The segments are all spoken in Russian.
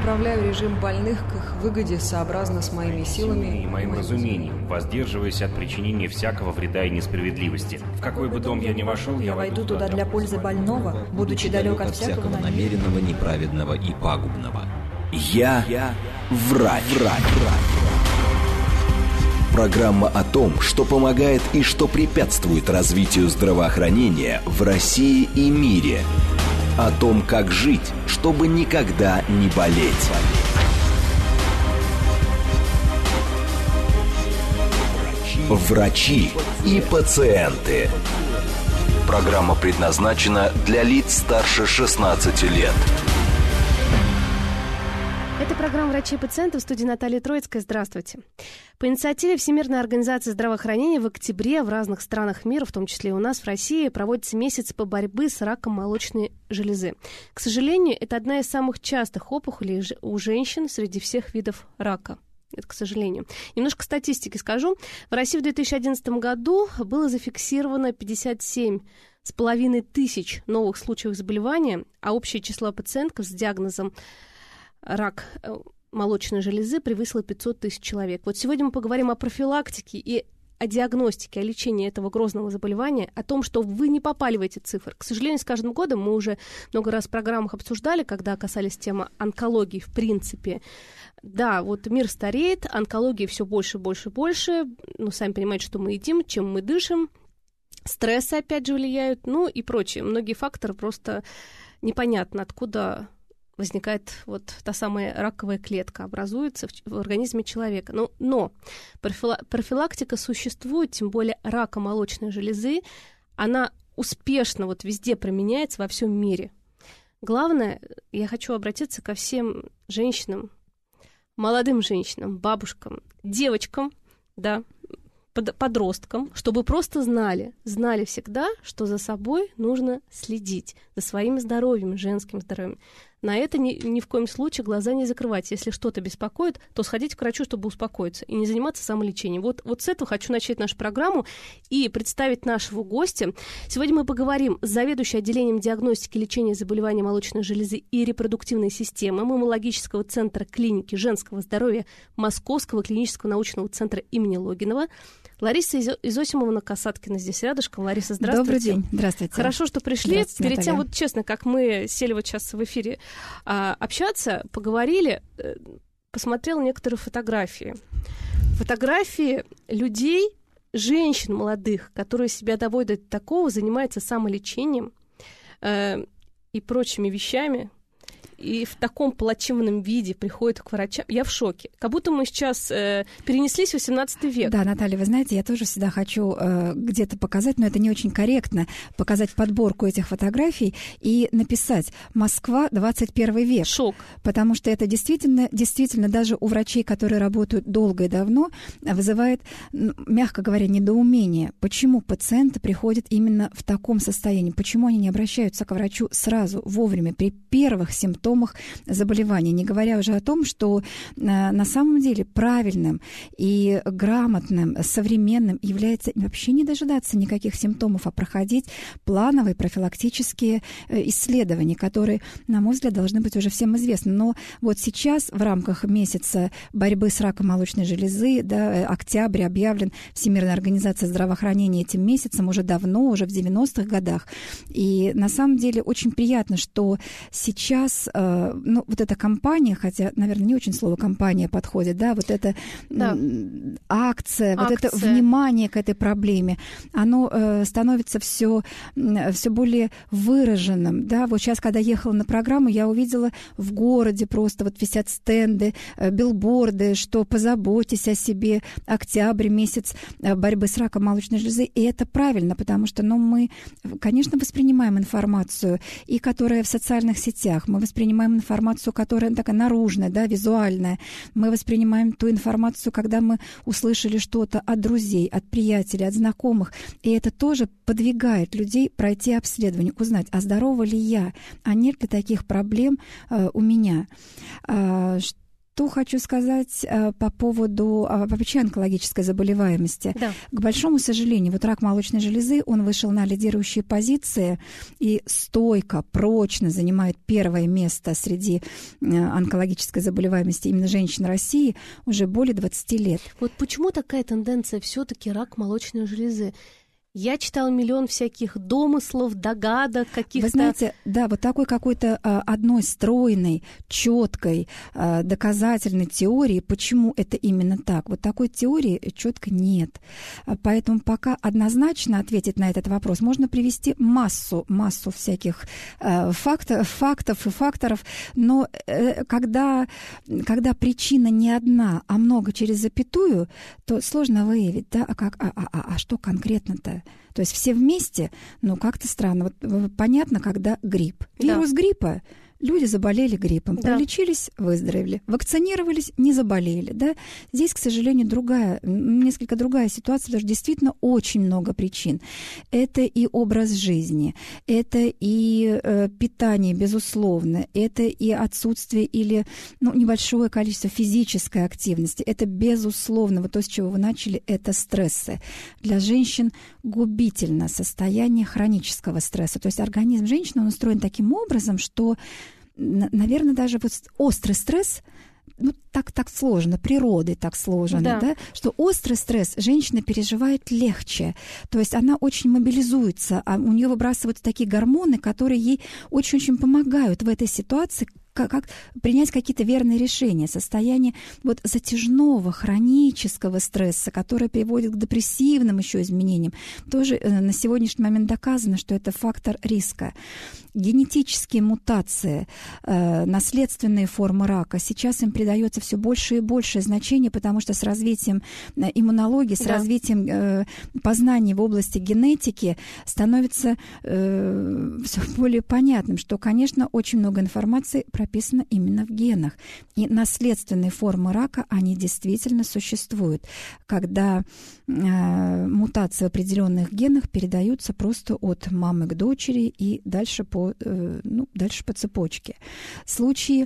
направляю режим больных к их выгоде сообразно с моими силами и моим разумением, воздерживаясь от причинения всякого вреда и несправедливости. В какой бы дом я ни вошел, я войду туда для пользы больного, будучи далек от всякого намеренного, неправедного и пагубного. Я врач. Программа о том, что помогает и что препятствует развитию здравоохранения в России и мире. О том, как жить, чтобы никогда не болеть. Врачи и пациенты. Программа предназначена для лиц старше 16 лет. Это программа «Врачи и пациенты», в студии Наталья Троицкая. Здравствуйте. По инициативе Всемирной организации здравоохранения в октябре в разных странах мира, в том числе и у нас в России, проводится месяц по борьбе с раком молочной железы. К сожалению, это одна из самых частых опухолей у женщин среди всех видов рака. Это, к сожалению. Немножко статистики скажу. В России в 2011 году было зафиксировано 57,5 тысяч новых случаев заболевания, а общее число пациентов с диагнозом рак молочной железы превысило 500 тысяч человек. Вот сегодня мы поговорим о профилактике и о диагностике, о лечении этого грозного заболевания, о том, что вы не попали в эти цифры. К сожалению, с каждым годом мы уже много раз в программах обсуждали, когда касались темы онкологии, в принципе. Да, вот мир стареет, онкологии все больше, больше, больше. Ну, сами понимаете, что мы едим, чем мы дышим. Стрессы, опять же, влияют, ну и прочее. Многие факторы просто непонятно, откуда возникает вот та самая раковая клетка, образуется в организме человека. Но профилактика существует, тем более рака молочной железы, она успешно вот везде применяется во всем мире. Главное, я хочу обратиться ко всем женщинам, молодым женщинам, бабушкам, девочкам, да, подросткам, чтобы просто знали всегда, что за собой нужно следить, за своим здоровьем, женским здоровьем. На это ни в коем случае глаза не закрывать. Если что-то беспокоит, то сходить к врачу, чтобы успокоиться, и не заниматься самолечением. Вот с этого хочу начать нашу программу и представить нашего гостя. Сегодня мы поговорим с заведующей отделением диагностики и лечения заболеваний молочной железы и репродуктивной системы Маммологического центра клиники женского здоровья Московского клинического научного центра имени Логинова Лариса Изосимовна-Касаткина здесь рядышком. Лариса, здравствуйте. Добрый день, здравствуйте. Хорошо, что пришли. Здравствуйте, Перед Наталья. тем, вот честно, как мы сели вот сейчас в эфире общаться, поговорили, посмотрела некоторые фотографии. Фотографии людей, женщин молодых, которые себя доводят до такого, занимаются самолечением и прочими вещами, и в таком плачевном виде приходят к врачам. Я в шоке. Как будто мы сейчас перенеслись в 18 век. Да, Наталья, вы знаете, я тоже всегда хочу где-то показать, но это не очень корректно, показать подборку этих фотографий и написать «Москва, 21 век». Шок. Потому что это действительно даже у врачей, которые работают долго и давно, вызывает, мягко говоря, недоумение. Почему пациенты приходят именно в таком состоянии? Почему они не обращаются к врачу сразу, вовремя, при первых симптомах заболевания, не говоря уже о том, что на самом деле правильным и грамотным, современным является вообще не дожидаться никаких симптомов, а проходить плановые профилактические исследования, которые, на мой взгляд, должны быть уже всем известны. Но вот сейчас в рамках месяца борьбы с раком молочной железы, да, октябрь объявлен Всемирной организацией здравоохранения этим месяцем уже давно, уже в 90-х годах. И на самом деле очень приятно, что сейчас вот эта кампания, хотя, наверное, не очень слово «кампания» подходит, да, вот эта акция, вот это внимание к этой проблеме, оно становится все более выраженным, да, вот сейчас, когда ехала на программу, я увидела в городе просто вот висят стенды, билборды, что позаботьтесь о себе, октябрь, месяц борьбы с раком молочной железы, и это правильно, потому что, мы, конечно, воспринимаем информацию, и которая в социальных сетях, мы воспринимаем информацию, которая такая наружная, да, визуальная. Мы воспринимаем ту информацию, когда мы услышали что-то от друзей, от приятелей, от знакомых. И это тоже подвигает людей пройти обследование, узнать, а здорова ли я, а нет ли таких проблем у меня. Что хочу сказать по поводу вообще онкологической заболеваемости. Да. К большому сожалению, вот рак молочной железы, он вышел на лидирующие позиции и стойко, прочно занимает первое место среди онкологической заболеваемости именно женщин России уже более 20 лет. Вот почему такая тенденция все-таки рак молочной железы? Я читала миллион всяких домыслов, догадок, каких-то... Вы знаете, да, вот такой какой-то одной стройной, четкой, доказательной теории, почему это именно так. Вот такой теории четко нет. Поэтому пока однозначно ответить на этот вопрос можно привести массу всяких фактов и факторов, но когда причина не одна, а много через запятую, то сложно выявить, да, а что конкретно-то? То есть все вместе, ну, как-то странно. Вот понятно, когда грипп. Вирус гриппа. Люди заболели гриппом, пролечились, выздоровели, вакцинировались, не заболели. Да? Здесь, к сожалению, несколько другая ситуация, потому что действительно очень много причин. Это и образ жизни, это и питание, безусловно, это и отсутствие или небольшое количество физической активности. Это, безусловно, вот то, с чего вы начали, это стрессы. Для женщин губительно состояние хронического стресса. То есть организм женщины, он устроен таким образом, что, наверное, даже вот острый стресс, так сложно, природой так сложно, да, что острый стресс женщина переживает легче. То есть она очень мобилизуется, а у нее выбрасываются такие гормоны, которые ей очень-очень помогают в этой ситуации, как принять какие-то верные решения. Состояние вот затяжного хронического стресса, которое приводит к депрессивным еще изменениям, тоже на сегодняшний момент доказано, что это фактор риска. Генетические мутации, наследственные формы рака, сейчас им придается все больше и больше значения, потому что с развитием иммунологии, с развитием познаний в области генетики становится все более понятным, что, конечно, очень много информации прописано именно в генах. И наследственные формы рака, они действительно существуют, когда мутации в определенных генах передаются просто от мамы к дочери и дальше по цепочке. Случаи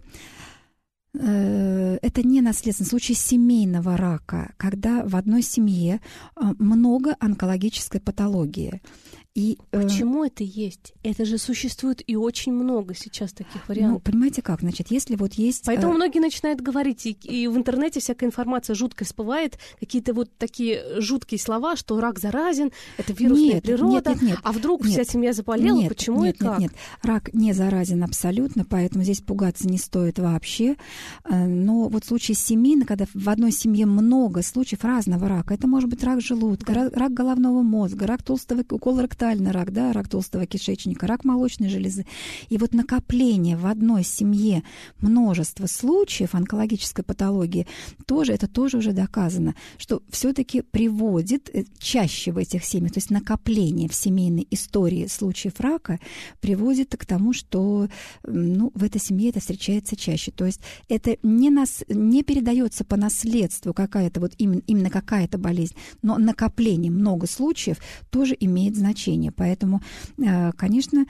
это не наследственный случай семейного рака, когда в одной семье много онкологической патологии. И, почему это есть? Это же существует и очень много сейчас таких вариантов. Понимаете как? Значит, если вот есть... Поэтому многие начинают говорить, и в интернете всякая информация жутко всплывает, какие-то вот такие жуткие слова, что рак заразен, это вирусная природа, нет, а вдруг вся семья заболела, почему и как? Нет, рак не заразен абсолютно, поэтому здесь пугаться не стоит вообще. Но вот в случае семейный, когда в одной семье много случаев разного рака, это может быть рак желудка, рак головного мозга, рак толстого, колоректальный рак, да, рак толстого кишечника, рак молочной железы. И вот накопление в одной семье множества случаев онкологической патологии, это тоже уже доказано, что все-таки приводит чаще в этих семьях, то есть накопление в семейной истории случаев рака приводит к тому, что в этой семье это встречается чаще. То есть это не передается по наследству какая-то вот именно какая-то болезнь, но накопление много случаев тоже имеет значение. Поэтому, конечно,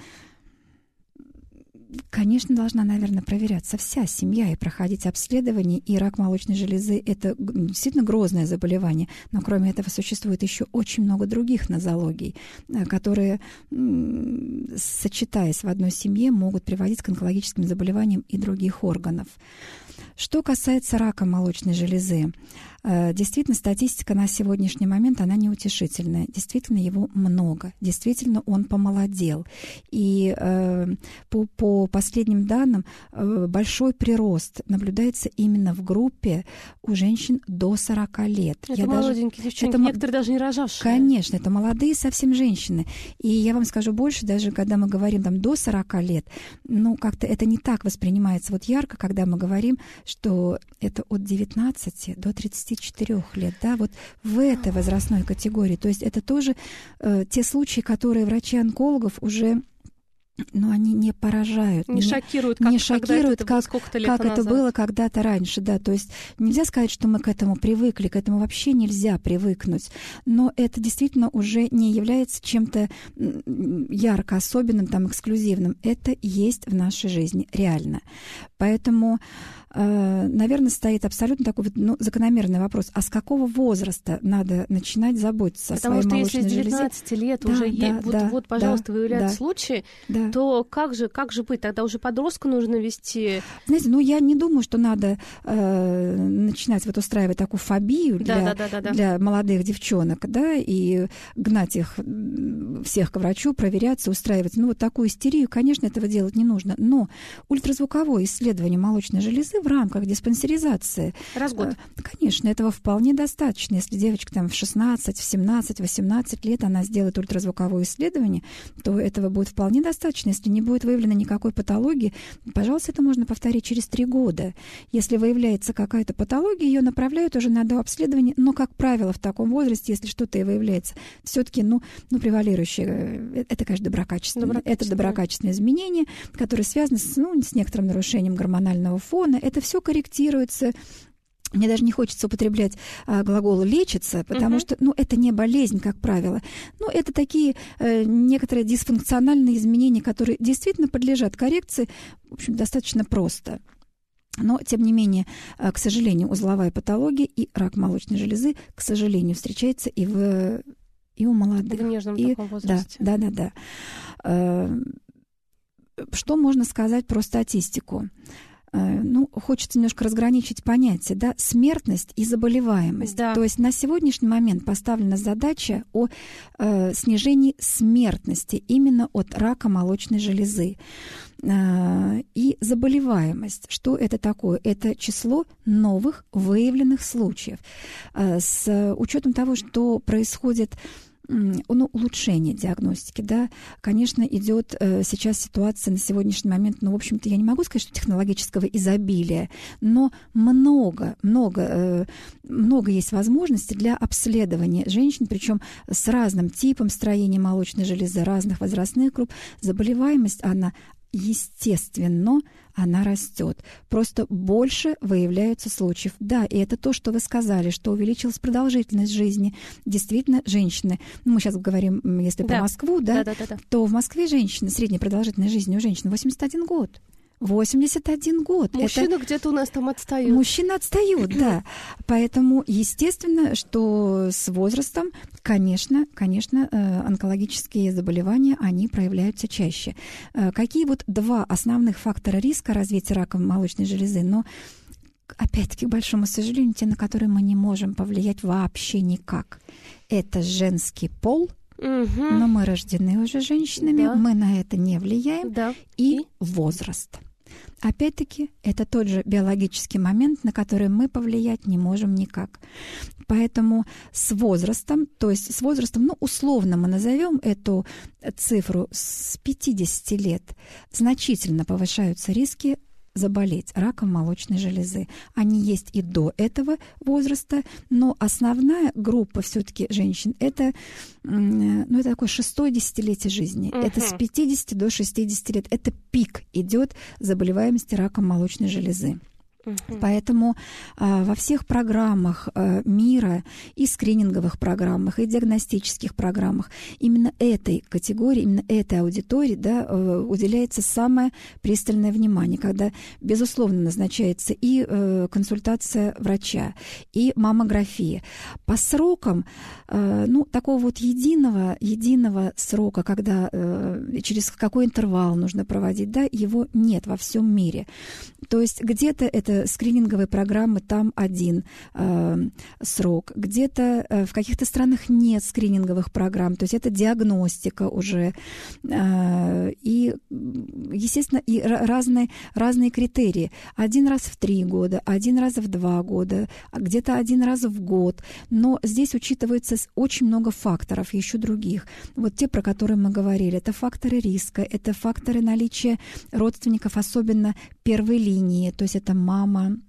должна, наверное, проверяться вся семья и проходить обследование. И рак молочной железы – это действительно грозное заболевание. Но кроме этого существует еще очень много других нозологий, которые, сочетаясь в одной семье, могут приводить к онкологическим заболеваниям и других органов. Что касается рака молочной железы, действительно, статистика на сегодняшний момент, она неутешительная. Действительно, его много. Действительно, он помолодел. И по последним данным, большой прирост наблюдается именно в группе у женщин до 40 лет. Это молоденькие девчонки, некоторые даже не рожавшие. Конечно, это молодые совсем женщины. И я вам скажу больше, даже когда мы говорим до 40 лет, как-то это не так воспринимается вот ярко, когда мы говорим, что это от 19 до 34 лет, да, вот в этой возрастной категории. То есть это тоже те случаи, которые врачи-онкологов уже... Но они не поражают. Не шокируют, как это было когда-то раньше. Да. То есть нельзя сказать, что мы к этому привыкли, к этому вообще нельзя привыкнуть. Но это действительно уже не является чем-то ярко особенным, эксклюзивным. Это есть в нашей жизни, реально. Поэтому, наверное, стоит абсолютно такой закономерный вопрос. А с какого возраста надо начинать заботиться о своей молочной железе? Потому что если с 19 лет уже пожалуйста, выявляют случаи, то как же быть? Тогда уже подростка нужно вести. Знаете, я не думаю, что надо начинать устраивать такую фобию для молодых девчонок, и гнать их всех к врачу, проверяться, устраивать. Такую истерию, конечно, этого делать не нужно. Но ультразвуковое исследование молочной железы в рамках диспансеризации. Раз в год. Конечно, этого вполне достаточно. Если девочка в 16, в 17, 18 лет она сделает ультразвуковое исследование, то этого будет вполне достаточно. Если не будет выявлено никакой патологии, пожалуйста, это можно повторить через 3 года. Если выявляется какая-то патология, ее направляют уже на дообследование, но, как правило, в таком возрасте, если что-то и выявляется, все-таки, превалирующее, это, конечно, доброкачественное. Это доброкачественное изменение, которое связано с некоторым нарушением гормонального фона. Это все корректируется. Мне даже не хочется употреблять глагол «лечится», потому что, это не болезнь, как правило. Это такие некоторые дисфункциональные изменения, которые действительно подлежат коррекции, в общем, достаточно просто. Но, тем не менее, к сожалению, узловая патология и рак молочной железы, к сожалению, встречается и у молодых. В нежном таком возрасте. Да. Что можно сказать про статистику? Хочется немножко разграничить понятия, смертность и заболеваемость. Да. То есть на сегодняшний момент поставлена задача о снижении смертности именно от рака молочной железы. И заболеваемость. Что это такое? Это число новых выявленных случаев. С учетом того, что происходит улучшение диагностики, конечно, идет сейчас ситуация на сегодняшний момент, в общем-то, я не могу сказать, что технологического изобилия, но много есть возможностей для обследования женщин, причем с разным типом строения молочной железы, разных возрастных групп. Заболеваемость, естественно, она растет. Просто больше выявляются случаев. Да, и это то, что вы сказали, что увеличилась продолжительность жизни. Действительно, женщины, мы сейчас говорим, если про Москву, то в Москве средняя продолжительность жизни у женщин 81 год. 81 год. Мужчины где-то у нас там отстают. Мужчины отстают, да. Поэтому, естественно, что с возрастом, конечно, онкологические заболевания, они проявляются чаще. Какие 2 основных фактора риска развития рака молочной железы? Но, опять-таки, к большому сожалению, те, на которые мы не можем повлиять вообще никак. Это женский пол. Но мы рождены уже женщинами, мы на это не влияем. И возраст. Опять-таки, это тот же биологический момент, на который мы повлиять не можем никак. Поэтому с возрастом, условно мы назовем эту цифру, с 50 лет значительно повышаются риски заболеть раком молочной железы. Они есть и до этого возраста, но основная группа все-таки женщин это такое 6-е десятилетие жизни. Это с 50 до 60 лет. Это пик идет заболеваемости раком молочной железы. Поэтому во всех программах мира, и скрининговых программах, и диагностических программах именно этой категории, именно этой аудитории уделяется самое пристальное внимание, когда, безусловно, назначается и консультация врача, и маммография. По срокам, такого единого срока, когда через какой интервал нужно проводить, его нет во всем мире. То есть где-то это скрининговые программы, там один срок. Где-то в каких-то странах нет скрининговых программ, то есть это диагностика уже. И, естественно, и разные критерии. 1 раз в 3 года, 1 раз в 2 года, где-то 1 раз в год. Но здесь учитывается очень много факторов, еще других. Те, про которые мы говорили, это факторы риска, это факторы наличия родственников, особенно первой линии, то есть это мама,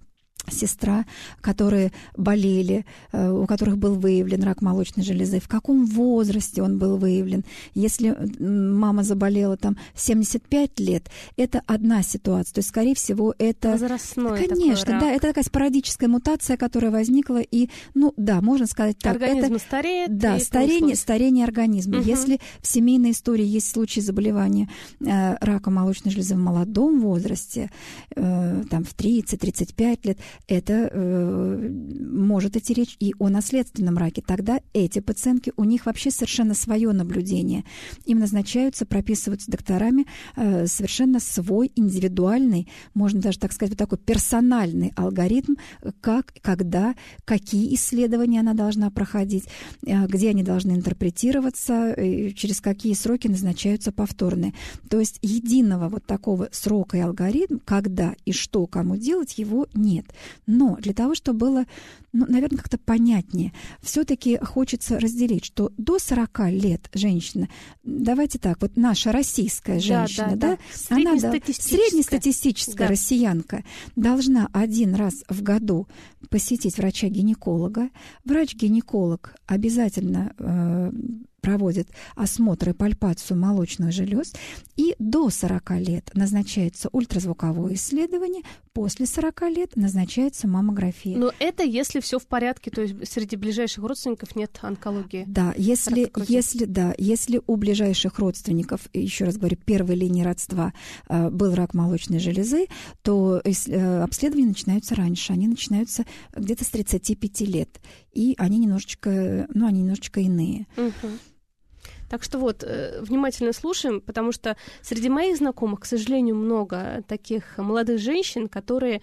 сестра, которые болели, у которых был выявлен рак молочной железы, в каком возрасте он был выявлен. Если мама заболела там 75 лет, это одна ситуация. То есть, скорее всего, это... Возрастной. Конечно, такой рак. да, это такая спорадическая мутация, которая возникла, и, ну, да, можно сказать так. Организм это, стареет. Да, старение организма. Если в семейной истории есть случаи заболевания рака молочной железы в молодом возрасте, там в 30-35 лет, это может идти речь и о наследственном раке. Тогда эти пациентки, у них вообще совершенно свое наблюдение. Им назначаются, прописываются докторами совершенно свой индивидуальный, можно даже так сказать, вот такой персональный алгоритм, как, когда, какие исследования она должна проходить, где они должны интерпретироваться, через какие сроки назначаются повторные. То есть единого вот такого срока и алгоритма, когда и что кому делать, его нет. Но для того, чтобы было, ну, наверное, как-то понятнее, все-таки хочется разделить, что до 40 лет женщина, давайте так, вот наша российская женщина, да, она среднестатистическая россиянка должна один раз в году посетить врача-гинеколога. Врач-гинеколог обязательно проводит осмотр и пальпацию молочных желез, и до 40 лет назначается ультразвуковое исследование, после 40 лет назначается маммография. Но это если все в порядке, то есть среди ближайших родственников нет онкологии. Да, если у ближайших родственников, еще раз говорю, первой линии родства был рак молочной железы, то обследования начинаются раньше, они начинаются где-то с 35 лет, и они немножечко иные. Угу. Так что вот, внимательно слушаем, потому что среди моих знакомых, к сожалению, много таких молодых женщин, которые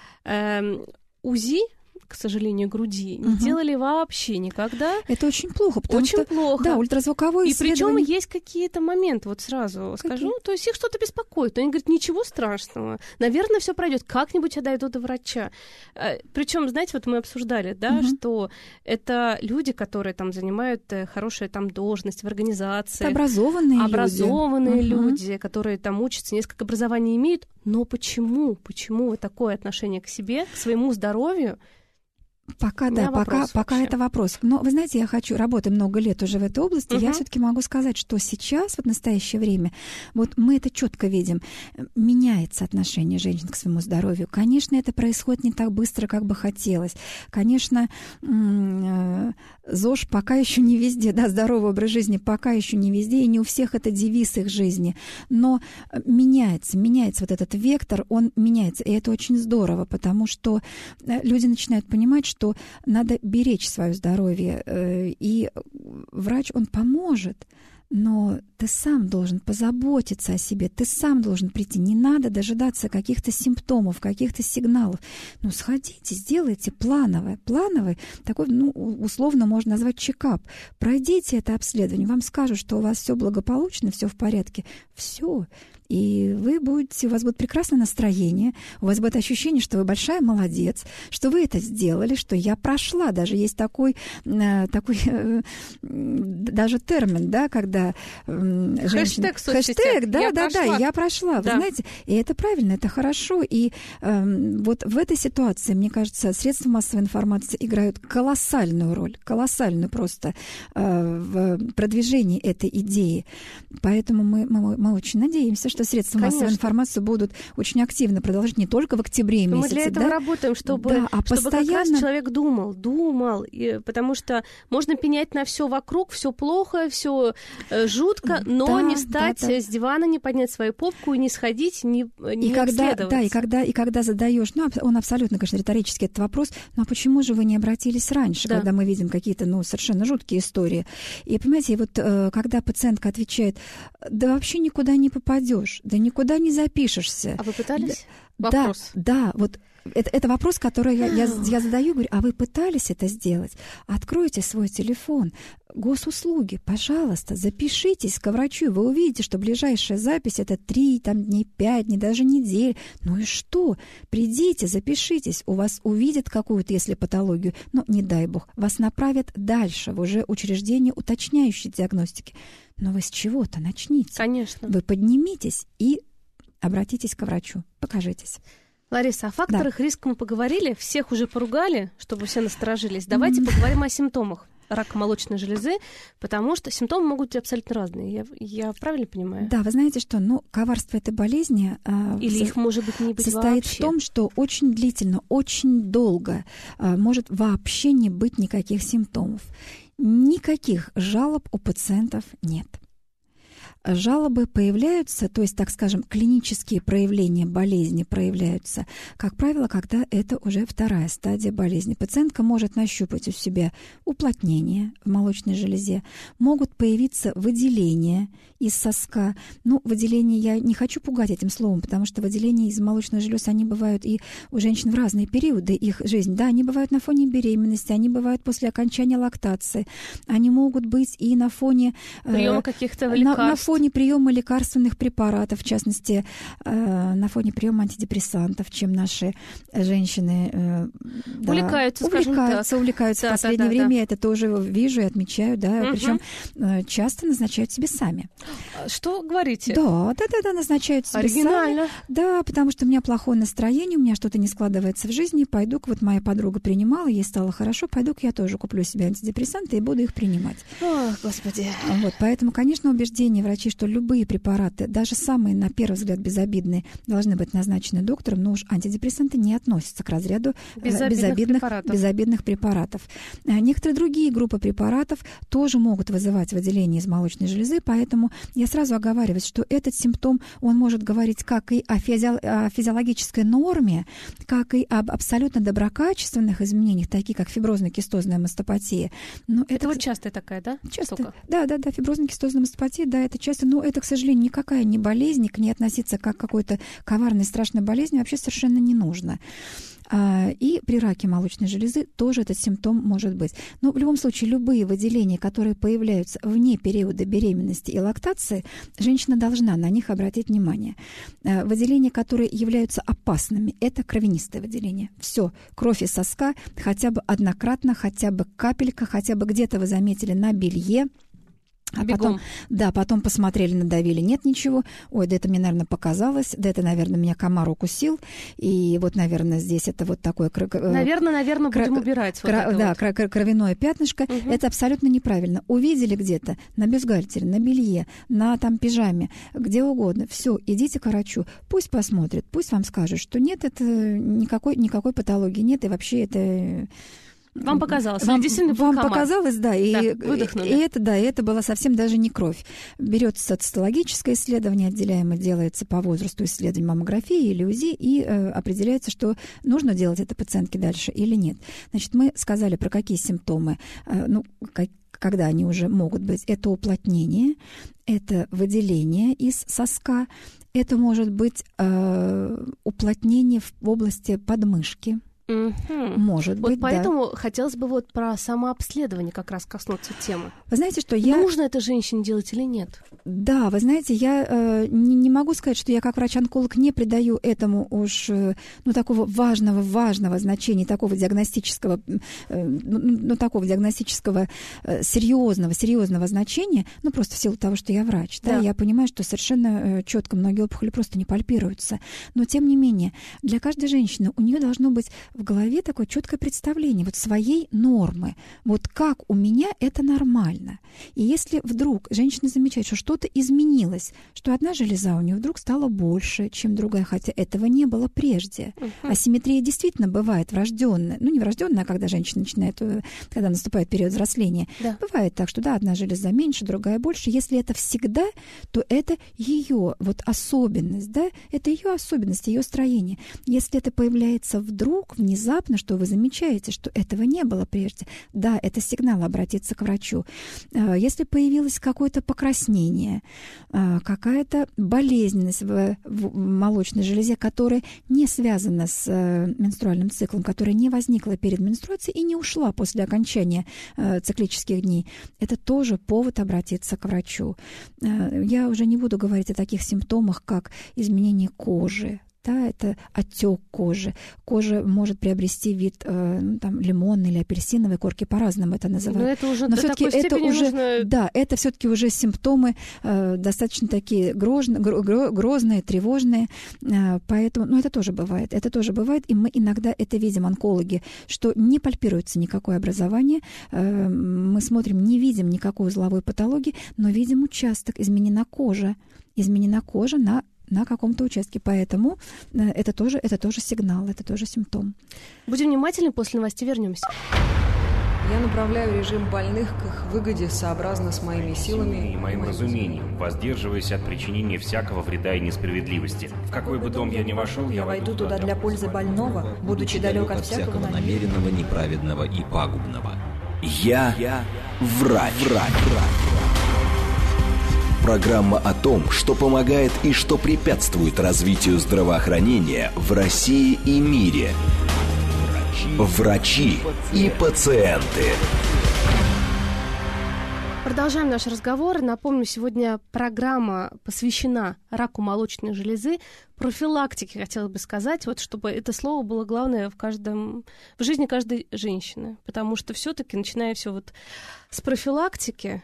УЗИ, к сожалению, груди не делали вообще никогда. Это очень плохо, потому что... плохо. Да, ультразвуковое исследование... И причем есть какие-то моменты, вот сразу скажу, то есть их что-то беспокоит. Но они говорят, ничего страшного, наверное, все пройдет, как-нибудь я дойду до врача. Причем, знаете, вот мы обсуждали, да, что это люди, которые там занимают хорошую там должность в организации. Это образованные люди, которые там учатся, несколько образований имеют. Но почему? Почему вот такое отношение к себе, к своему здоровью? Пока это вопрос. Но, вы знаете, работаю много лет уже в этой области, я все-таки могу сказать, что сейчас, вот в настоящее время, вот мы это четко видим, меняется отношение женщин к своему здоровью. Конечно, это происходит не так быстро, как бы хотелось. Конечно, ЗОЖ пока еще не везде, да, здоровый образ жизни пока еще не везде, и не у всех это девиз их жизни. Но меняется вот этот вектор, он меняется, и это очень здорово, потому что люди начинают понимать, что надо беречь свое здоровье, и врач, он поможет, но ты сам должен позаботиться о себе, ты сам должен прийти. Не надо дожидаться каких-то симптомов, каких-то сигналов. Ну, сходите, сделайте плановый, такой, ну, условно можно назвать чекап. Пройдите это обследование, вам скажут, что у вас все благополучно, все в порядке. Все. И у вас будет прекрасное настроение, у вас будет ощущение, что вы большая молодец, что вы это сделали, что я прошла. Даже есть такой даже термин, да, когда женщина... Хэштег, да, я прошла. Вы знаете, и это правильно, это хорошо. И вот в этой ситуации, мне кажется, средства массовой информации играют колоссальную роль, колоссальную просто в продвижении этой идеи. Поэтому мы очень надеемся, что средства массовой информации будут очень активно продолжать не только в октябре месяце. Мы для этого работаем, чтобы как раз человек думал, потому что можно пенять на все вокруг, все плохо, все жутко, но не встать с дивана, не поднять свою попку и не сходить, не обследоваться. И когда задаешь, он абсолютно, конечно, риторический этот вопрос, а почему же вы не обратились раньше, когда мы видим какие-то, совершенно жуткие истории. И, понимаете, вот когда пациентка отвечает, да вообще никуда не попадешь, да никуда не запишешься. А вы пытались? Вопрос. Да, вот это вопрос, который я задаю, говорю, а вы пытались это сделать? Откройте свой телефон, госуслуги, пожалуйста, запишитесь к врачу, вы увидите, что ближайшая запись это 3 дней, 5 дней, даже недель. Ну и что? Придите, запишитесь, у вас увидят какую-то, если патологию, не дай бог, вас направят дальше в уже учреждение уточняющей диагностики. Но вы с чего-то начните. Конечно. Вы поднимитесь и обратитесь к врачу, покажитесь. Лариса, о факторах риска мы поговорили, всех уже поругали, чтобы все насторожились. Давайте поговорим о симптомах рака молочной железы, потому что симптомы могут быть абсолютно разные. Я правильно понимаю? Да, вы знаете, что коварство этой болезни или их может быть не быть состоит вообще? В том, что очень длительно, очень долго может вообще не быть никаких симптомов. Никаких жалоб у пациентов нет. Жалобы появляются, то есть, так скажем, клинические проявления болезни проявляются, как правило, когда это уже вторая стадия болезни. Пациентка может нащупать у себя уплотнение в молочной железе, могут появиться выделения из соска. Выделения я не хочу пугать этим словом, потому что выделения из молочных желез, они бывают и у женщин в разные периоды их жизни. Да, они бывают на фоне беременности, они бывают после окончания лактации, они могут быть и на фоне приема каких-то лекарств. На фоне приема лекарственных препаратов, в частности, на фоне приема антидепрессантов, чем наши женщины увлекаются в последнее время. Я это тоже вижу и отмечаю, причем часто назначают себе сами. Что говорите? Да, назначают себе оригинально. Сами. Да, потому что у меня плохое настроение, у меня что-то не складывается в жизни, пойду-ка, вот моя подруга принимала, ей стало хорошо, пойду-ка я тоже куплю себе антидепрессанты и буду их принимать. О, Господи. Поэтому, конечно, убеждение врачей, что любые препараты, даже самые, на первый взгляд, безобидные, должны быть назначены доктором, но уж антидепрессанты не относятся к разряду безобидных препаратов. Некоторые другие группы препаратов тоже могут вызывать выделение из молочной железы, поэтому я сразу оговариваюсь, что этот симптом, он может говорить как и о физиологической норме, как и об абсолютно доброкачественных изменениях, такие как фиброзно-кистозная мастопатия. Но это вот частая такая, да? Часто. Да, фиброзно-кистозная мастопатия, да, это часто, но это, к сожалению, никакая не болезнь, к ней относиться как к какой-то коварной, страшной болезни вообще совершенно не нужно. И при раке молочной железы тоже этот симптом может быть. Но в любом случае любые выделения, которые появляются вне периода беременности и лактации, женщина должна на них обратить внимание. Выделения, которые являются опасными, это кровянистые выделения. Все, кровь из соска хотя бы однократно, хотя бы капелька, хотя бы где-то вы заметили на белье. Потом посмотрели, надавили, нет ничего. Ой, да это мне, наверное, показалось, да это, наверное, меня комар укусил. И вот, наверное, здесь это вот такое... Наверное, будем убирать. Кровяное пятнышко. Угу. Это абсолютно неправильно. Увидели где-то на бюстгальтере, на белье, на пижаме, где угодно. Все, идите к врачу. Пусть посмотрит, пусть вам скажут, что нет, это никакой патологии нет, и вообще это... Вам показалось, вам показалось, да, и выдохнули. Это было совсем даже не кровь. Берется цитологическое исследование, отделяемо делается по возрасту исследование маммографии или УЗИ, и определяется, что нужно делать это пациентке дальше или нет. Значит, мы сказали, про какие симптомы, когда они уже могут быть. Это уплотнение, это выделение из соска, это может быть уплотнение в области подмышки. Угу. Может быть, поэтому хотелось бы про самообследование как раз коснуться темы. Вы знаете, что нужно это женщине делать или нет? Да, вы знаете, я не могу сказать, что я как врач-онколог не придаю этому уж такого важного значения, такого диагностического серьезного значения, просто в силу того, что я врач. Да. Я понимаю, что совершенно четко многие опухоли просто не пальпируются. Но, тем не менее, для каждой женщины у нее должно быть в голове такое четкое представление своей нормы. Как у меня это нормально. И если вдруг женщина замечает, что что-то изменилось, что одна железа у нее вдруг стала больше, чем другая, хотя этого не было прежде. Асимметрия действительно бывает врожденная. Не врожденная, а когда женщина начинает, когда наступает период взросления. Да. Бывает так, что одна железа меньше, другая больше. Если это всегда, то это ее особенность, это ее особенность, ее строение. Если это появляется вдруг, внезапно, что вы замечаете, что этого не было прежде, да, это сигнал обратиться к врачу. Если появилось какое-то покраснение, какая-то болезненность в молочной железе, которая не связана с менструальным циклом, которая не возникла перед менструацией и не ушла после окончания циклических дней, это тоже повод обратиться к врачу. Я уже не буду говорить о таких симптомах, как изменение кожи, да, это отек кожи. Кожа может приобрести вид лимонной или апельсиновой корки, по-разному это называют. Но это уже но до такой степени нужно... Да, это все-таки уже симптомы достаточно такие грозные, тревожные, поэтому, это тоже бывает, и мы иногда это видим, онкологи, что не пальпируется никакое образование, мы смотрим, не видим никакой узловой патологии, но видим участок, изменена кожа на каком-то участке, поэтому это тоже сигнал, это тоже симптом. Будем внимательны, после новостей вернемся. Я направляю режим больных к их выгоде сообразно с моими силами и моим разумением, воздерживаясь от причинения всякого вреда и несправедливости. В какой бы дом я ни вошел, я войду туда для пользы больного, будучи далек от всякого намеренного, неправедного и пагубного. Я врач. Программа о том, что помогает и что препятствует развитию здравоохранения в России и мире. Врачи и пациенты. Продолжаем наш разговор. Напомню, сегодня программа посвящена раку молочной железы, профилактике, хотела бы сказать, чтобы это слово было главное в жизни каждой женщины. Потому что все-таки, начиная все с профилактики,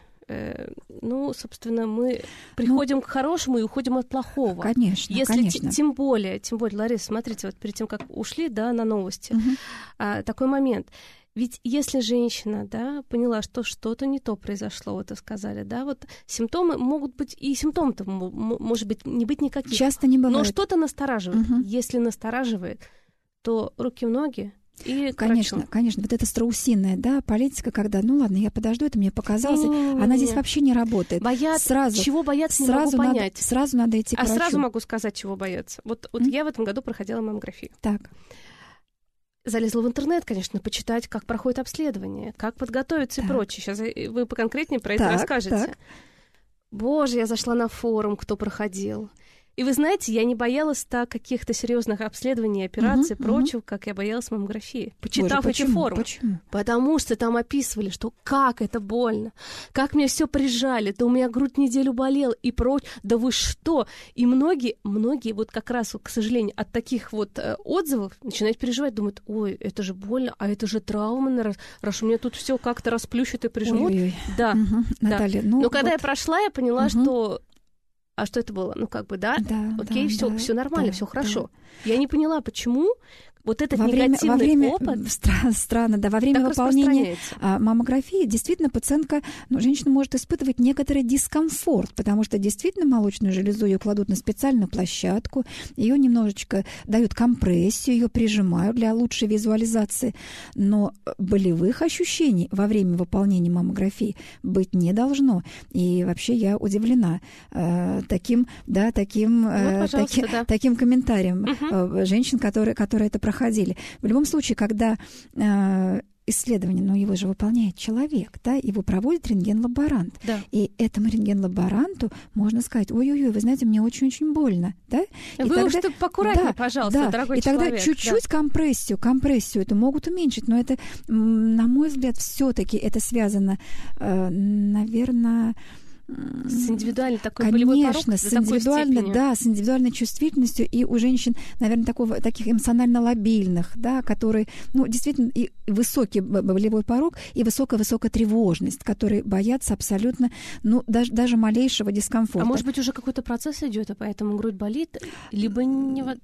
собственно, мы приходим к хорошему и уходим от плохого. Конечно, конечно. Тем более, Лариса, смотрите, перед тем, как ушли, на новости, такой момент. Ведь если женщина, поняла, что что-то не то произошло, вы сказали, симптомы могут быть, и симптомов-то может быть не быть никаких. Часто не бывает. Но что-то настораживает. Если настораживает, то руки-ноги и конечно. Это страусиная, политика, когда, ладно, я подожду, это мне показалось, она здесь вообще не работает. Чего бояться, не могу понять. Сразу надо идти к врачу. Сразу могу сказать, чего бояться. Я в этом году проходила маммографию. Так. Залезла в интернет, конечно, почитать, как проходит обследование, как подготовиться и прочее. Сейчас вы поконкретнее про это расскажете. Так. Боже, я зашла на форум, кто проходил. И вы знаете, я не боялась каких-то серьезных обследований, операций, прочего, как я боялась маммографии, почитав эти форумы. Почему? Потому что там описывали, что как это больно, как меня все прижали, да у меня грудь неделю болела и прочее. Да вы что? И многие как раз, к сожалению, от таких отзывов начинают переживать, думают, ой, это же больно, а это же травма, раз у меня тут все как-то расплющит и прижмут. Ой-ой. Да. Наталья, Но когда я прошла, я поняла, что... А что это было? Окей, все нормально, все хорошо. Я не поняла, почему этот негативный опыт... Странно, во время выполнения маммографии действительно пациентка, женщина может испытывать некоторый дискомфорт, потому что действительно молочную железу ее кладут на специальную площадку, ее немножечко дают компрессию, ее прижимают для лучшей визуализации, но болевых ощущений во время выполнения маммографии быть не должно. И вообще я удивлена таким комментарием женщин, которые это проходили. В любом случае, когда исследование, его же выполняет человек, его проводит рентген-лаборант. Да. И этому рентген-лаборанту можно сказать, ой-ой-ой, вы знаете, мне очень-очень больно. Вы уж поаккуратнее, пожалуйста, дорогой человек. И тогда чуть-чуть компрессию это могут уменьшить, но это, на мой взгляд, все-таки это связано, наверное... С индивидуальной такой болевой порог, с индивидуальной чувствительностью, и у женщин, наверное, таких эмоционально лобильных, которые, действительно, и высокий болевой порог, и высокая тревожность, которые боятся абсолютно, даже малейшего дискомфорта. А может быть, уже какой-то процесс идет, и поэтому грудь болит, либо нет?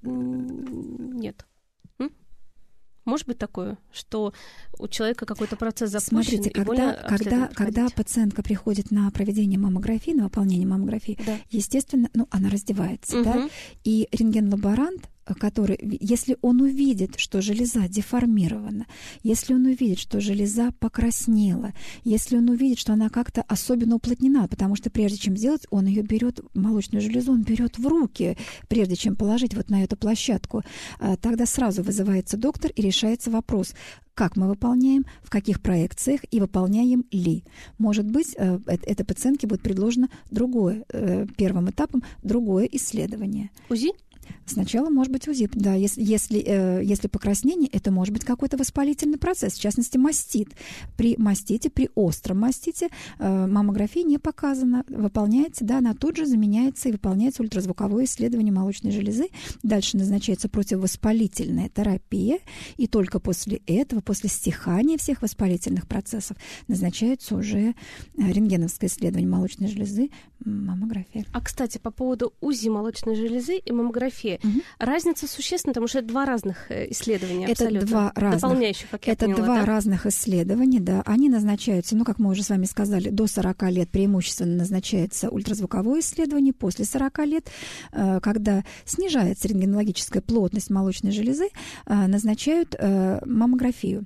Может быть такое, что у человека какой-то процесс запущен? Смотрите, когда пациентка приходит на проведение маммографии, на выполнение маммографии, естественно, она раздевается, и рентген-лаборант, который, если он увидит, что железа деформирована, если он увидит, что железа покраснела, если он увидит, что она как-то особенно уплотнена, потому что прежде чем сделать, он ее берет, молочную железу, он берет в руки, прежде чем положить на эту площадку, тогда сразу вызывается доктор и решается вопрос, как мы выполняем, в каких проекциях и выполняем ли. Может быть, этой пациентке будет предложено другое, первым этапом, другое исследование. УЗИ? Сначала может быть УЗИ, да, если покраснение, это может быть какой-то воспалительный процесс, в частности мастит. При мастите, при остром мастите маммография не показана, выполняется, да, она тут же заменяется и выполняется ультразвуковое исследование молочной железы, дальше назначается противовоспалительная терапия, и только после этого, после стихания всех воспалительных процессов, назначается уже рентгеновское исследование молочной железы, маммография. А, кстати, по поводу УЗИ молочной железы и маммографии, разница существенна, потому что это два разных исследования абсолютно. Это два разных, дополняющих, как я поняла, два разных исследования, да. Они назначаются, как мы уже с вами сказали, до 40 лет преимущественно назначается ультразвуковое исследование, после 40 лет, когда снижается рентгенологическая плотность молочной железы, назначают маммографию.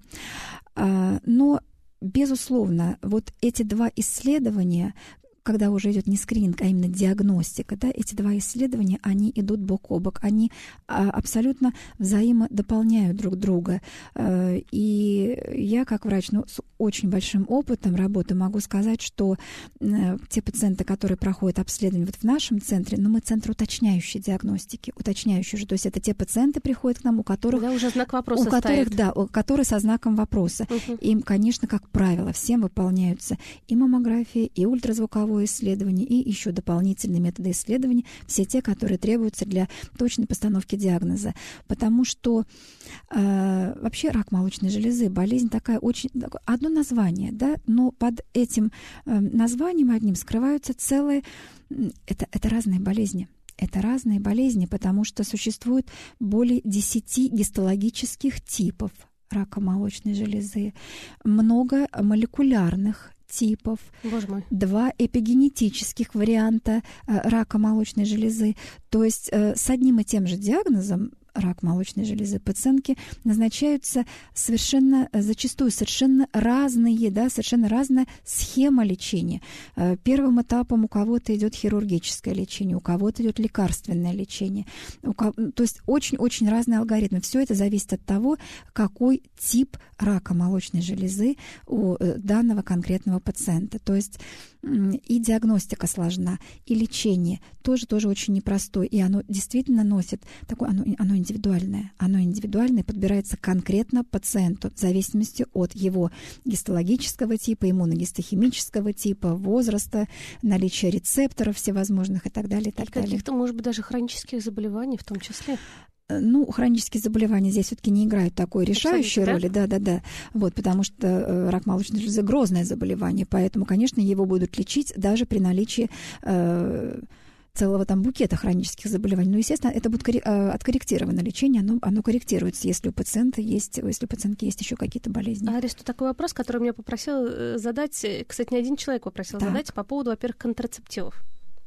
Но, безусловно, вот эти два исследования, когда уже идет не скрининг, а именно диагностика, да, эти два исследования, они идут бок о бок, они абсолютно взаимодополняют друг друга. И я, как врач, с очень большим опытом работы, могу сказать, что те пациенты, которые проходят обследование вот в нашем центре, мы центр уточняющей диагностики, уточняющей же, то есть это те пациенты приходят к нам, у которых... Да, уже знак вопроса которые со знаком вопроса. Им, конечно, как правило, всем выполняются и маммография, и ультразвуковое исследования и еще дополнительные методы исследований, все те, которые требуются для точной постановки диагноза. Потому что вообще рак молочной железы, болезнь такое одно название, да, но под этим названием одним скрываются целые... Это разные болезни. Это разные болезни, потому что существует более 10 гистологических типов рака молочной железы, много молекулярных типов, 2 эпигенетических варианта рака молочной железы. То есть с одним и тем же диагнозом рак молочной железы пациентки назначаются зачастую совершенно разные, да, совершенно разная схема лечения. Первым этапом у кого-то идет хирургическое лечение, у кого-то идет лекарственное лечение. То есть очень-очень разные алгоритмы. Все это зависит от того, какой тип рака молочной железы у данного конкретного пациента. То есть и диагностика сложна, и лечение тоже очень непростое, и оно действительно носит такое, оно индивидуальное, подбирается конкретно пациенту в зависимости от его гистологического типа, иммуногистохимического типа, возраста, наличия рецепторов всевозможных и так далее. Каких-то, может быть, даже хронических заболеваний в том числе. Хронические заболевания здесь все-таки не играют такой решающей роли, да. Вот, потому что рак молочной железы — грозное заболевание, поэтому, конечно, его будут лечить даже при наличии целого букета хронических заболеваний. Но, естественно, это будет откорректировано лечение, оно корректируется, если у пациентки есть еще какие-то болезни. Арис, тут такой вопрос, который меня попросил задать, кстати, не один человек попросил задать по поводу, во-первых, контрацептивов.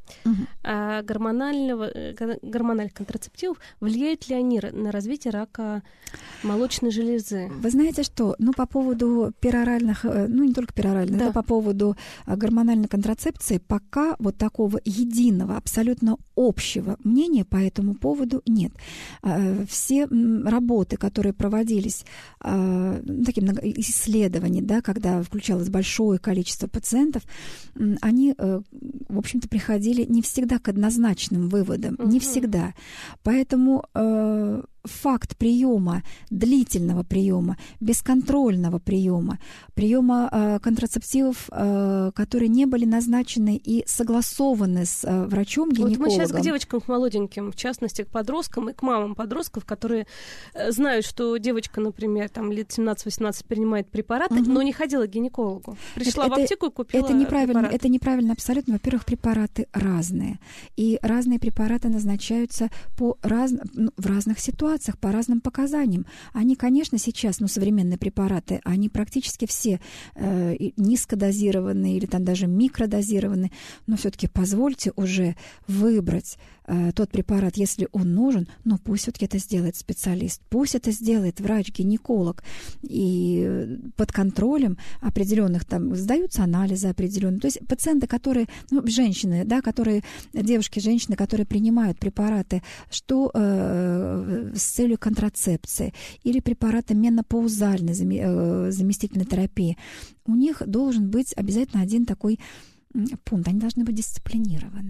Гормональных контрацептивов, влияют ли они на развитие рака молочной железы? Вы знаете что? По поводу пероральных, не только пероральных, да, по поводу гормональной контрацепции пока вот такого единого, абсолютно общего мнения по этому поводу нет. Все работы, которые проводились, такие исследования, да, когда включалось большое количество пациентов, они, в общем-то, приходили не всегда к однозначным выводам, не всегда. Поэтому факт приема, длительного приема, бесконтрольного приема контрацептивов, которые не были назначены и согласованы с врачом-гинекологом. Вот мы сейчас к девочкам, к молоденьким, в частности, к подросткам и к мамам подростков, которые знают, что девочка, например, лет 17-18 принимает препараты, но не ходила к гинекологу. Пришла в аптеку и купила препараты. Это неправильно абсолютно. Во-первых, препараты разные. И разные препараты назначаются в разных ситуациях, по разным показаниям. Они, конечно, сейчас, современные препараты, они практически все низкодозированные или даже микродозированные, но все-таки позвольте уже выбрать тот препарат, если он нужен, но пусть все-таки это сделает специалист, пусть это сделает врач-гинеколог, и под контролем определенных сдаются анализы определенные. То есть пациенты, которые, женщины, да, девушки, женщины, которые принимают препараты, что с целью контрацепции или препараты менопаузальной заместительной терапии, у них должен быть обязательно один такой пункт. Они должны быть дисциплинированы.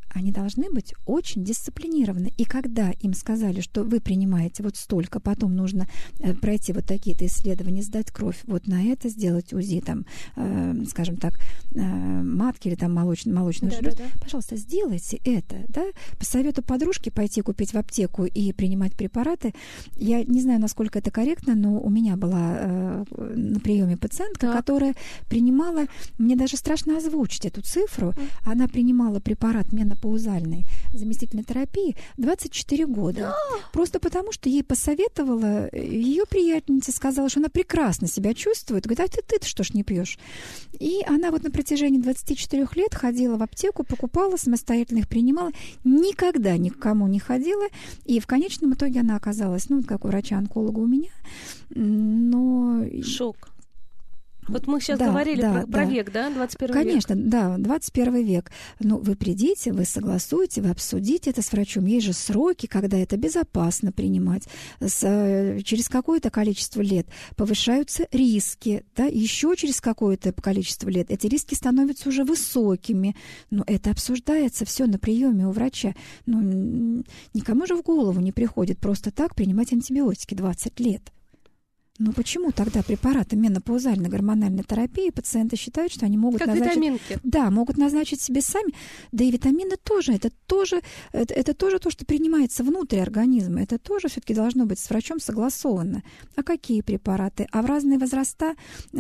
они должны быть очень дисциплинированы. И когда им сказали, что вы принимаете вот столько, потом нужно пройти вот такие-то исследования, сдать кровь, вот на это сделать УЗИ, там, скажем так, матки или там молочных желез, пожалуйста, сделайте это. Да? По совету подружки пойти купить в аптеку и принимать препараты. Я не знаю, насколько это корректно, но у меня была на приеме пациентка, которая принимала, мне даже страшно озвучить эту цифру, она принимала препарат менопаузальной заместительной терапии 24 года. Просто потому, что ей посоветовала ее приятельница, сказала, что она прекрасно себя чувствует. Говорит, а ты что ж не пьешь? И она вот на протяжении 24 лет ходила в аптеку, покупала, самостоятельно их принимала, никогда ни к кому не ходила, и в конечном итоге она оказалась, ну, как у врача-онколога у меня, но... Шок. Вот мы сейчас говорили про век, да, 21 век? Конечно, да, 21 век. Но вы придите, вы согласуете, вы обсудите это с врачом. Есть же сроки, когда это безопасно принимать. Через какое-то количество лет повышаются риски, да, еще через какое-то количество лет эти риски становятся уже высокими. Но это обсуждается все на приеме у врача. Ну, никому же в голову не приходит просто так принимать антибиотики 20 лет. Но почему тогда препараты менопаузальной гормональной терапии пациенты считают, что они могут как назначить... витаминки. Да, могут назначить себе сами. Да и витамины тоже. Это тоже то, что принимается внутрь организма. Это тоже все-таки должно быть с врачом согласовано. А какие препараты? А в разные возраста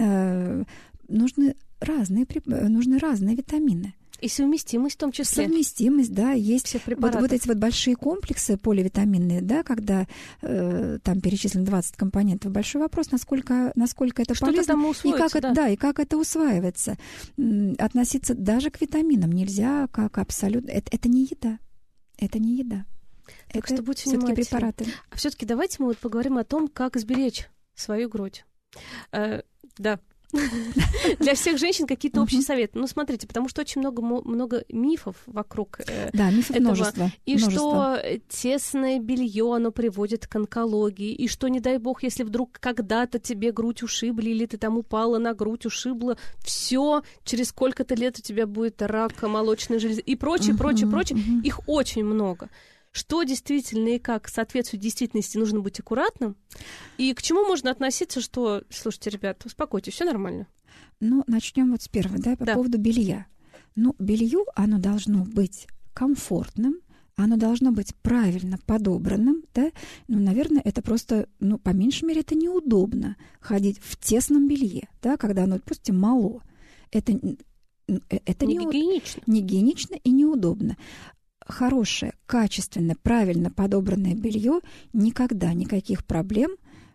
нужны разные витамины. И совместимость в том числе. Совместимость, да, есть вот эти вот большие комплексы поливитаминные, да, когда там перечислено 20 компонентов. Большой вопрос, насколько это что полезно. Там усвоится, и как это усваивается. Относиться даже к витаминам нельзя как абсолютно... Это не еда. Это не еда. Так это что будьте все-таки внимательны. препараты. А все-таки давайте мы вот поговорим о том, как сберечь свою грудь. Да. Для всех женщин какие-то общие советы. Ну, смотрите, потому что очень много мифов вокруг мифов этого. Множество. И что тесное белье, оно приводит к онкологии. И что, не дай бог, если вдруг когда-то тебе грудь ушибли, или ты там упала на грудь, ушибла, все, через сколько-то лет у тебя будет рак молочной железы. И прочее. Их очень много. Что действительно и как соответствует действительности, нужно быть аккуратным. И к чему можно относиться, что, слушайте, ребят, успокойтесь, все нормально. Ну, начнем вот с первого, да, по поводу белья. Ну, белье, оно должно быть комфортным, оно должно быть правильно подобранным, да. Ну, наверное, это просто, ну, по меньшей мере, это неудобно ходить в тесном белье, да, когда оно, допустим, мало. Это не гигиенично. Не гигиенично и неудобно. Хорошее, качественное, правильно подобранное белье никогда никаких проблем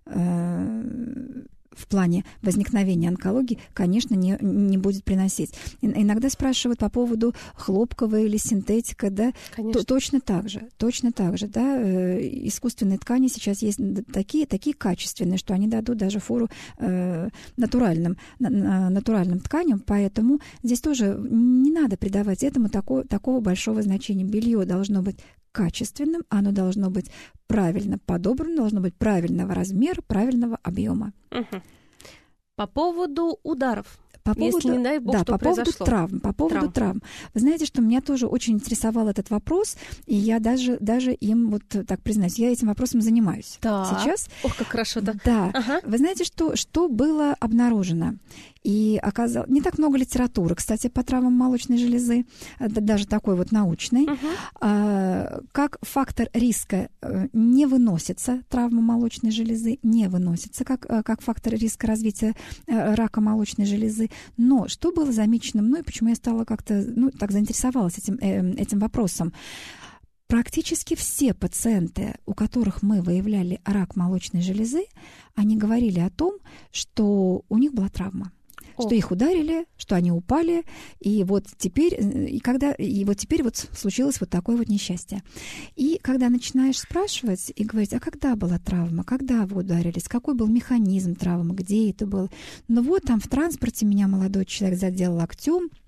в плане возникновения онкологии, конечно, не будет приносить. Иногда спрашивают по поводу хлопковая или синтетика, да, точно так же, да, искусственные ткани сейчас есть такие качественные, что они дадут даже фору натуральным тканям, поэтому здесь тоже не надо придавать этому такого большого значения. Белье должно быть качественным, оно должно быть правильно подобрано, должно быть правильного размера, правильного объема. Угу. По поводу ударов. Если, не дай бог, что произошло. По поводу травм. Вы знаете, что меня тоже очень интересовал этот вопрос, и я даже им, вот так признаюсь, я этим вопросом занимаюсь сейчас. Ох, как хорошо, да. Да. Ага. Вы знаете, что было обнаружено? И оказалось, не так много литературы, кстати, по травмам молочной железы, даже такой вот научной. Как фактор риска не выносится травма молочной железы, не выносится как фактор риска развития рака молочной железы. Но что было замечено мной, почему я стала как-то, так заинтересовалась этим вопросом? Практически все пациенты, у которых мы выявляли рак молочной железы, они говорили о том, что у них была травма. Что их ударили, что они упали, и вот теперь случилось вот такое вот несчастье. И когда начинаешь спрашивать и говорить, а когда была травма, когда вы ударились, какой был механизм травмы, где это было? Ну вот там в транспорте меня молодой человек задел локтем,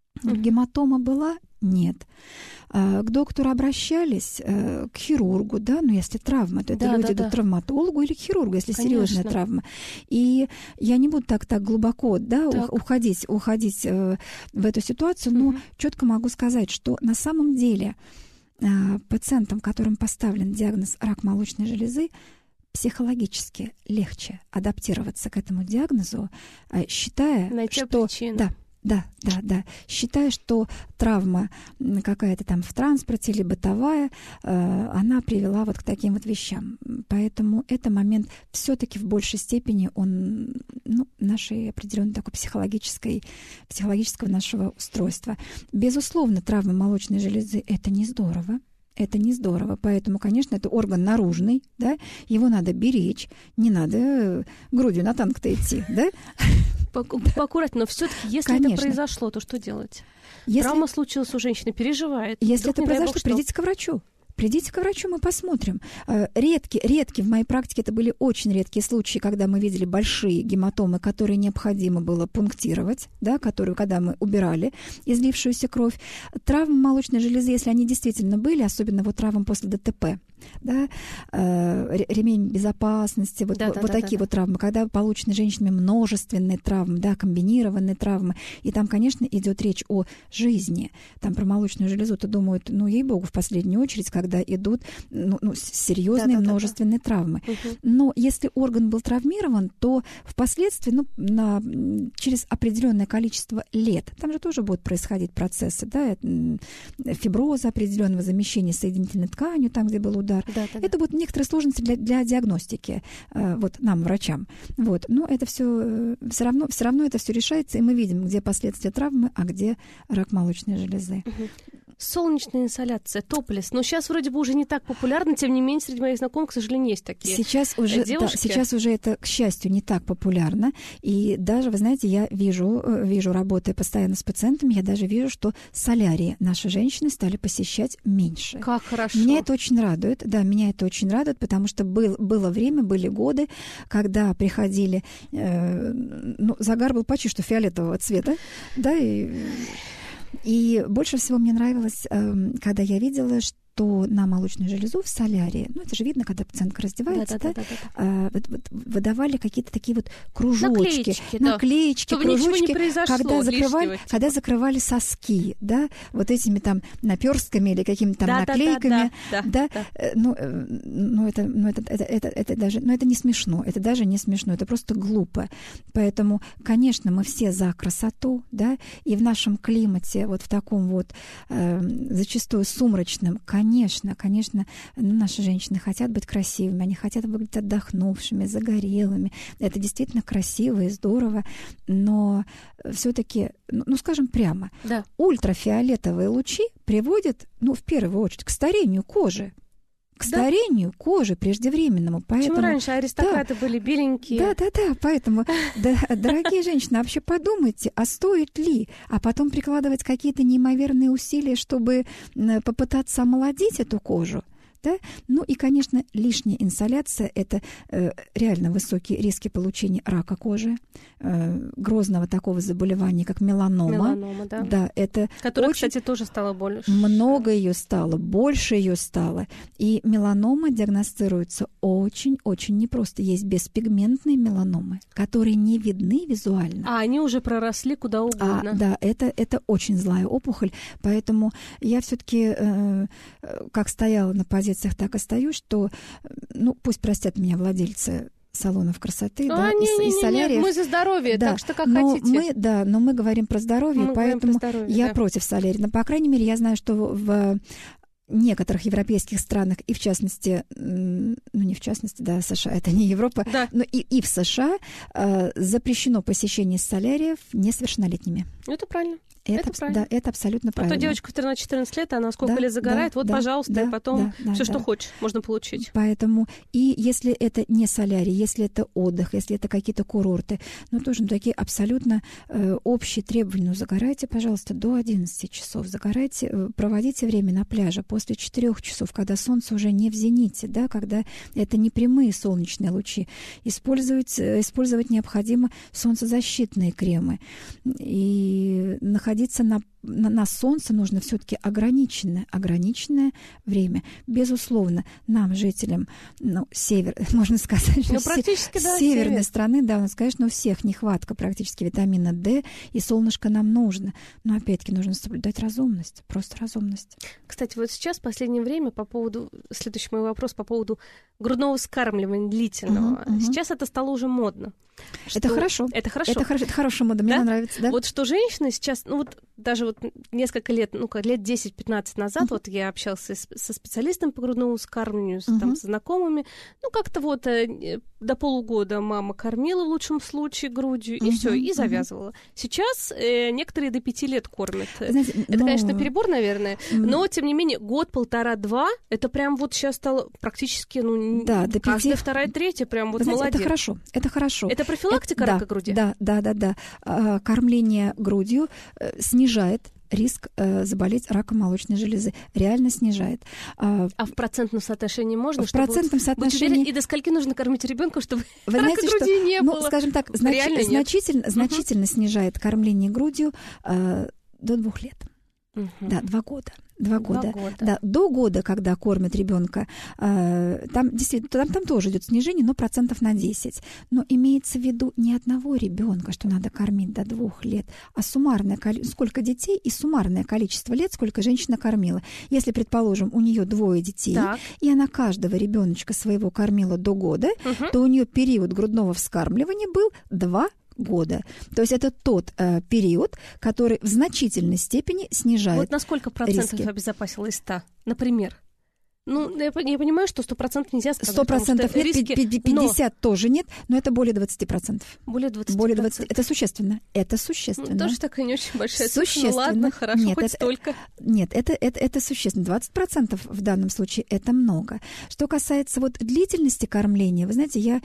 Гематома была? Нет. К доктору обращались, к хирургу, да, но если травма, то это люди идут к травматологу или к хирургу, если серьезная травма. И я не буду так глубоко, да, уходить в эту ситуацию, но четко могу сказать, что на самом деле пациентам, которым поставлен диагноз рак молочной железы, психологически легче адаптироваться к этому диагнозу, считая, найти что... причину. Да. Считая, что травма какая-то там в транспорте или бытовая, она привела вот к таким вот вещам. Поэтому это момент все-таки в большей степени он, нашей определенной такой психологического нашего устройства. Безусловно, травма молочной железы — это не здорово. Это не здорово. Поэтому, конечно, это орган наружный, да, его надо беречь, не надо грудью на танк-то идти, да? Поаккуратнее, но все-таки, если это произошло, то что делать? Травма случилась у женщины, переживает. Если это произошло, придите к врачу. Придите к врачу, мы посмотрим. Редкие в моей практике, это были очень редкие случаи, когда мы видели большие гематомы, которые необходимо было пунктировать, да, когда мы убирали излившуюся кровь. Травмы молочной железы, если они действительно были, особенно вот травмы после ДТП, да, ремень безопасности, такие вот травмы, когда получены женщинами множественные травмы, да, комбинированные травмы, и там, конечно, идет речь о жизни. Там про молочную железу-то думают, ей-богу, в последнюю очередь, когда идут серьезные множественные травмы. Но если орган был травмирован, то впоследствии, через определенное количество лет, там же тоже будут происходить процессы, да, фиброза определенного, замещения соединительной тканью, там, где был удар. Это будут некоторые сложности для диагностики, нам, врачам. Но это все равно это все решается, и мы видим, где последствия травмы, а где рак молочной железы. Солнечная инсоляция, топлес. Но сейчас вроде бы уже не так популярно, тем не менее, среди моих знакомых, к сожалению, есть такие сейчас уже это, к счастью, не так популярно. И даже, вы знаете, я вижу, работая постоянно с пациентами, я даже вижу, что солярии наши женщины стали посещать меньше. Как хорошо. Меня это очень радует, потому что было время, были годы, когда приходили, загар был почти что фиолетового цвета, да, и больше всего мне нравилось, когда я видела, что на молочную железу в солярии, это же видно, когда пациентка раздевается, выдавали какие-то такие вот кружочки, наклеечки, кружочки, когда закрывали соски, да, вот этими там наперстками или какими-то там наклейками, это даже, это не смешно, это даже не смешно, это просто глупо. Поэтому, конечно, мы все за красоту, да, и в нашем климате, вот в таком вот зачастую сумрачном, конечно, наши женщины хотят быть красивыми, они хотят выглядеть отдохнувшими, загорелыми. Это действительно красиво и здорово, но все-таки, скажем прямо, ультрафиолетовые лучи приводят, в первую очередь, к старению кожи. К старению кожи преждевременному. Поэтому, почему раньше аристократы были беленькие? Да, поэтому, дорогие женщины, вообще подумайте, а стоит ли, а потом прикладывать какие-то неимоверные усилия, чтобы попытаться омолодить эту кожу. Да? И, конечно, лишняя инсоляция – это реально высокие риски получения рака кожи, грозного такого заболевания, как меланома. Да. Это которая, кстати, тоже стало больше. Много ее стало, больше ее стало. И меланома диагностируется очень-очень непросто. Есть беспигментные меланомы, которые не видны визуально. А они уже проросли куда угодно. Да, это очень злая опухоль. Поэтому я все-таки, как стояла на позиции, так остаюсь, что, пусть простят меня владельцы салонов красоты, и соляриев. Мы за здоровье, так что как хотите. Но мы говорим про здоровье, поэтому я против солярия. Но, по крайней мере, я знаю, что в некоторых европейских странах, и в частности, не в частности, США, это не Европа, но и в США запрещено посещение соляриев несовершеннолетними. Это правильно. Это правильно. Да, это абсолютно правильно. А то девочка в 13-14 лет, она сколько лет загорает, пожалуйста, и потом все, что хочешь, можно получить. Поэтому, и если это не солярий, если это отдых, если это какие-то курорты, тоже такие абсолютно общие требования. Загорайте, пожалуйста, до 11 часов. Загорайте, проводите время на пляже после 4 часов, когда солнце уже не в зените, да, когда это не прямые солнечные лучи. Использовать необходимо солнцезащитные кремы. И находиться на на солнце нужно все-таки ограниченное время. Безусловно, нам, жителям, можно сказать, что северной страны, да, у нас, конечно, у всех нехватка практически витамина D, и солнышко нам нужно. Но, опять-таки, нужно соблюдать разумность, просто разумность. Кстати, вот сейчас, в последнее время, следующий мой вопрос по поводу грудного вскармливания длительного. Сейчас это стало уже модно. Это хорошо. Это хорошо. Это хорошая мода, мне нравится, да? Вот что женщины сейчас, даже несколько лет, лет 10-15 назад, вот я общался со специалистом по грудному вскармливанию, там, с знакомыми, как-то до полугода мама кормила в лучшем случае грудью, и все, и завязывала. Сейчас некоторые до 5 лет кормят. Знаете, это, конечно, перебор, наверное, но, тем не менее, год, 1,5-2, это прям вот сейчас стало практически, каждая вторая, третья, прям вот молодец. Это хорошо. Это профилактика рака груди? Да. Кормление грудью снижает риск заболеть раком молочной железы. Реально снижает. А в процентном соотношении можно? В процентном соотношении... И до скольки нужно кормить ребенка, чтобы рака груди не было? Скажем так, значительно снижает кормление грудью до 2 лет. Да, 2 года. 2 года. Да, до года, когда кормят ребенка, там действительно там тоже идет снижение, но 10%. Но имеется в виду не одного ребенка, что надо кормить до 2 лет, а суммарное количество, сколько детей и суммарное количество лет, сколько женщина кормила. Если, предположим, у нее 2 детей, и она каждого ребеночка своего кормила до года, то у нее период грудного вскармливания был 2 года. То есть это тот период, который в значительной степени снижает Вот на сколько процентов обезопасила из 100, например? Я понимаю, что 100% нельзя сказать. 100% нет, риски, 50 тоже нет, но это более 20%. Более 20%. Более 20%. Это существенно. Тоже такая не очень большая цифра. Ладно, хорошо, нет, хоть столько. Нет, это существенно. 20% в данном случае это много. Что касается длительности кормления, вы знаете, я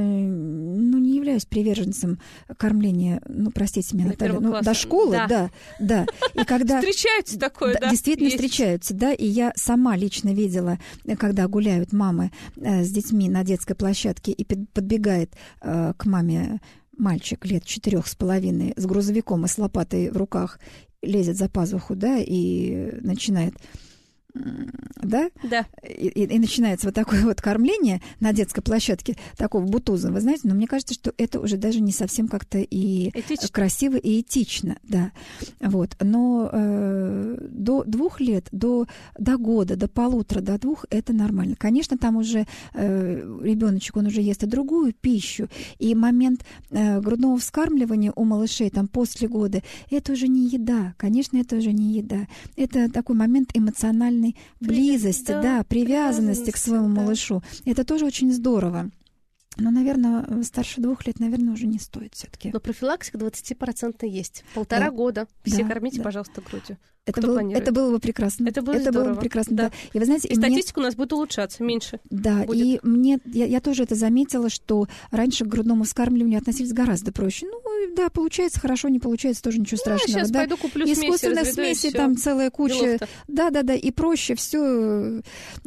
не являюсь приверженцем кормления, простите меня, Наталья, до школы, да. И когда встречаются такое, да? Действительно встречаются, да, и я сама лично видела, когда гуляют мамы с детьми на детской площадке, и подбегает к маме мальчик лет 4,5 с грузовиком и с лопатой в руках, лезет за пазуху, да, и начинает... Да? И начинается вот такое вот кормление на детской площадке такого бутуза, вы знаете, но мне кажется, что это уже даже не совсем как-то и красиво, и этично, да. Вот. Но до 2 лет, до года, до 1,5, до 2 это нормально. Конечно, там уже ребеночек, он уже ест и другую пищу, и момент грудного вскармливания у малышей там после года, это уже не еда, конечно, это уже не еда. Это такой момент эмоциональный близости, привязанности к своему малышу. Это тоже очень здорово. Но, наверное, старше 2 лет, наверное, уже не стоит все-таки. Но профилактика 20% есть. 1,5 года. Все кормите, пожалуйста, грудью. Это было бы прекрасно. Это было бы прекрасно, да. И вы знаете, статистика у нас будет улучшаться, меньше. Да, будет. И я тоже это заметила, что раньше к грудному вскармливанию относились гораздо проще. Получается хорошо, не получается, тоже ничего страшного. Сейчас пойду куплю искусственных смесей, там целая куча. Да, и проще все.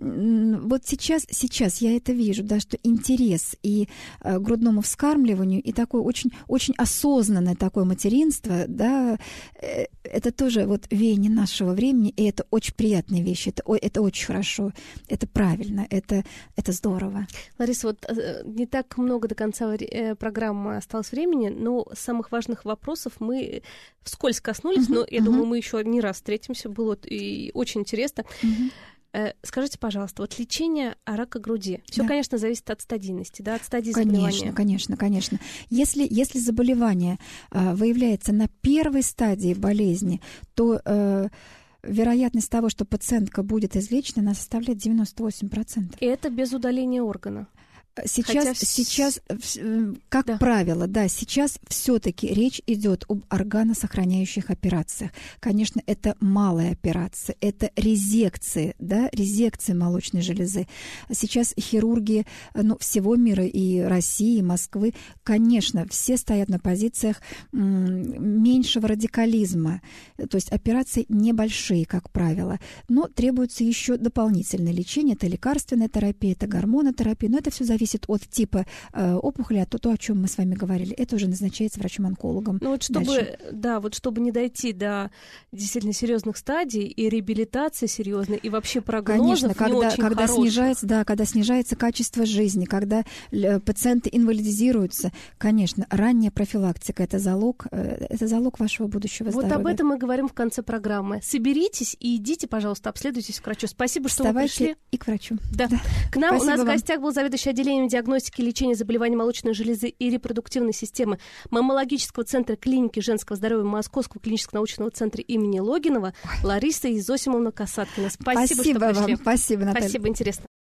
Вот сейчас я это вижу, да, что интерес и к грудному вскармливанию, и такое очень, очень осознанное такое материнство, да, это тоже веяние нашего времени, и это очень приятные вещи, это очень хорошо, это правильно, это здорово. Лариса, не так много до конца программы осталось времени, но самых важных вопросов мы вскользь коснулись, но я думаю, мы еще не раз встретимся, было и очень интересно. Скажите, пожалуйста, лечение рака груди, все, конечно, зависит от стадийности, да, от стадии заболевания. Конечно. Если заболевание выявляется на первой стадии болезни, то вероятность того, что пациентка будет излечена, она составляет 98%. И это без удаления органа. Сейчас, как правило, сейчас все-таки речь идет об органосохраняющих операциях. Конечно, это малая операция, это резекции молочной железы. Сейчас хирурги всего мира, и России, и Москвы, конечно, все стоят на позициях меньшего радикализма. То есть операции небольшие, как правило, но требуется еще дополнительное лечение. Это лекарственная терапия, это гормонотерапия, но это все зависит зависит от типа опухоли, а то, о чем мы с вами говорили, это уже назначается врачом-онкологом. Ну вот чтобы не дойти до действительно серьезных стадий и реабилитации серьезной, и вообще прогнозов конечно, не очень когда хороших. снижается качество жизни, когда пациенты инвалидизируются, конечно, ранняя профилактика — это залог вашего будущего здоровья. Вот об этом мы говорим в конце программы. Соберитесь и идите, пожалуйста, обследуйтесь к врачу. Спасибо, что вы пришли. И к врачу. Да. К нам Спасибо у нас вам. в гостях был заведующий отделением диагностики и лечения заболеваний молочной железы и репродуктивной системы Маммологического центра клиники женского здоровья Московского клинического научного центра имени Логинова Лариса Изосимовна Касаткина. Спасибо, что пришли. Вам. Спасибо, Наталья. Спасибо, интересно.